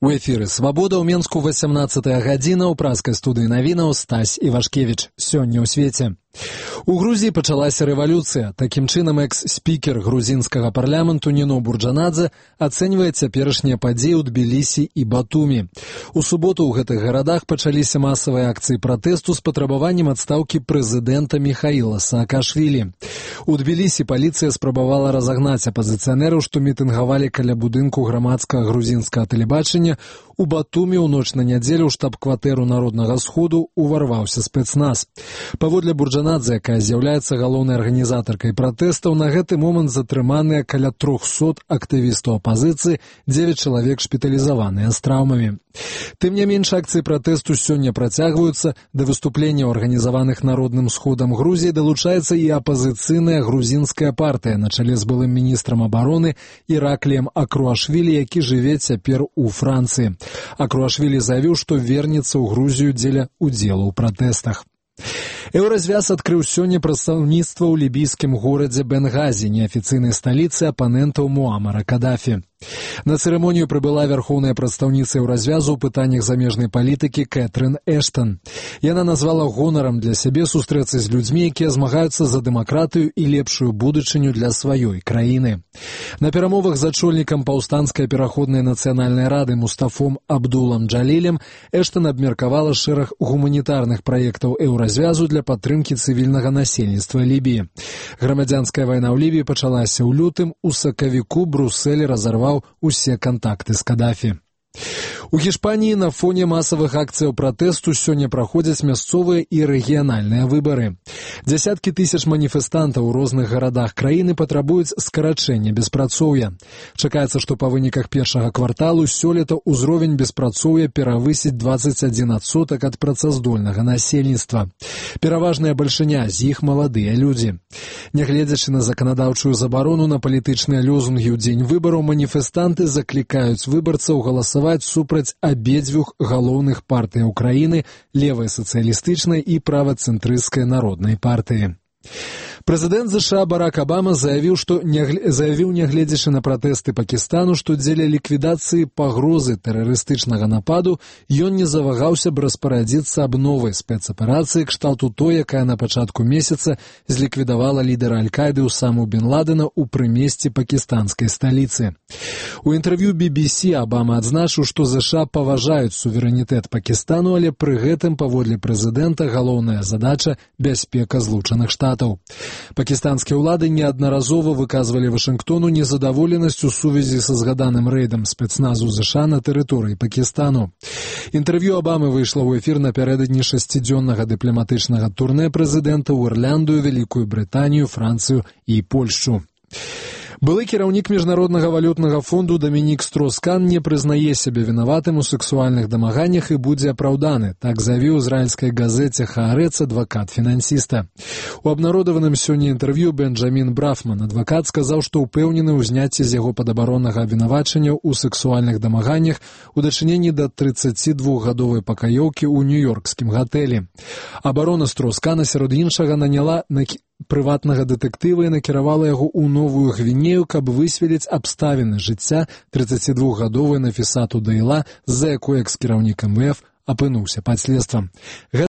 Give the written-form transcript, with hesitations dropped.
У эфіры «Свабода» ў Менску 18-я гадзіна ў праскай студыі навінаў Стась Івашкевіч. Сёння ў свеце. У Грузіі пачалася рэвалюцыя. Такім чынам, экс-спікер грузінскага парламенту Нино Бурджанадзе ацэньвае цяперашнія падзеі ў Тбілісі і Батумі. У суботу ў гэтых гарадах пачаліся масавыя акцыі пратэсту з патрабаваннем адстаўкі прэзідэнта Міхаіла Саакашвілі. У Тбілісі паліцыя спрабавала разагнаць апазіцыянераў, што мітынгавалі каля будынку грамадскага грузінскага тэлебачання. У Батумі ў ноч на нядзелю ў штаб-кватэру Народнага сходу уварваўся спецназ. Паводле Бурджанадзе, якая з'яўляецца галоўнай арганізатаркай пратэстаў, на гэты момант затрыманыя каля 300 актывістаў апазіцыі, 9 чалавек шпіталізаваныя з траўмамі. Тым не менш, акцыі пратэсту сёння працягваюцца. Да выступленняў, арганізаваных Народным сходам Грузіі, далучаецца і апазіцыйная грузінская партыя на чале з былым міністрам абароны Іракліем Акруашвілі, які жыве цяпер у Францыі. Акруашвілі заявіў, што вернецца ў Грузію дзеля удзелу ў пратэстах. Еўразвяз адкрыў сёння прадстаўніцтва ў лібійскім горадзе Бенгазі, неафіцыйнай сталіцы апанентаў Муамара Кадафі. На цырымонію прыбыла вярхоўная прадстаўніца Еўразвязу ў пытаннях замежнай палітыкі Кэтрын Эштан. Яна назвала гонарам для сябе сустрэцца з людзьмі, якія змагаюцца за дэмакратыю і лепшую будучыню для сваёй краіны. На перамовах з ачольнікам паўстанцкай пераходнай нацыянальнай рады Мустафом Абдулам Джалілем Эштан абмеркавала шэраг гуманітарных праектаў Еўразвязу для падтрымкі цывільнага насельніцтва Лібіі. Грамадзянская вайна ў Лібіі пачалася ў лютым. У сакавіку Брусэль разарваў усе кантакты з Кадафі. У Гішпаніі на фоне масавых акцыяў пратэсту сёння праходзяць мясцовыя і рэгіянальныя выбары. Дзясяткі тысяч маніфестантаў у розных гарадах краіны патрабуюць скарачэння беспрацоўя. Чакаецца, што па выніках першага кварталу сёлета ўзровень беспрацоўя перавысіць 21% ад працаздольнага насельніцтва. Пераважная бальшыня з іх маладыя людзі. Нягледзячы на заканадаўчую забарону на палітычныя лёзунгі ў дзень выбараў, маніфестанты заклікаюць выбарцаў галасаваць супраць абедзвюх галоўных партый Украіны, левай сацыялістычнай і правацэнтрысцкай народнай партыі. Прэзідэнт ЗША Барак Абама заявіў, нягледзячы на пратэсты Пакістану, што дзеля ліквідацыі пагрозы тэрарыстычнага нападу ён не завагаўся б распарадзіцца аб новай спецаперацыі кшталту той, якая на пачатку месяца зліквідавала лідара Аль-Каіды Усаму бен Ладена ў прымесці пакістанскай сталіцы. У інтэрв'ю BBC Абама адзначыў, што ЗША паважаюць суверэнітэт Пакістану, але пры гэтым, паводле прэзідэнта, галоўная задача – бяспека Злучаных Штатаў. Пакістанскія ўлады неаднаразова выказвалі Вашынгтону незадаволенасць у сувязі са згаданым рэйдам спецназу ЗША на тэрыторыі Пакістану. Інтэрв'ю Абамы выйшла ў эфір напярэдадні 6-дзённага дыпламатычнага турнэ прэзідэнта ў Ірландыю, Вялікую Брытанію, Францыю і Польшчу. Былы кіраўнік Міжнароднага валютнага фонду Дамінік Строскан не прызнае сябе вінаватым у сексуальных дамаганнях і будзе апраўданы, так заявіў ізраільскай газеце «Хаарец» адвакат фінансіста. У абнародаваным сёння інтэрв'ю Бенджамін Брафман, адвакат, сказаў, што ўпэўнены ў зняцці з яго падабаронага абвінавачання ў сексуальных дамаганнях у дачыненні да 32-гадовай пакаёўкі ў нью-ёркскім гатэлі. Абарона Строскана, сярод іншага, наняла прыватнага дэтэктыва і накіравала яго ў Новую Гвінею, каб высветліць абставіны жыцця 32-гадовай Нафісату Дейла, з-за якой экс-кіраўнік МВФ апынуўся пад следствам.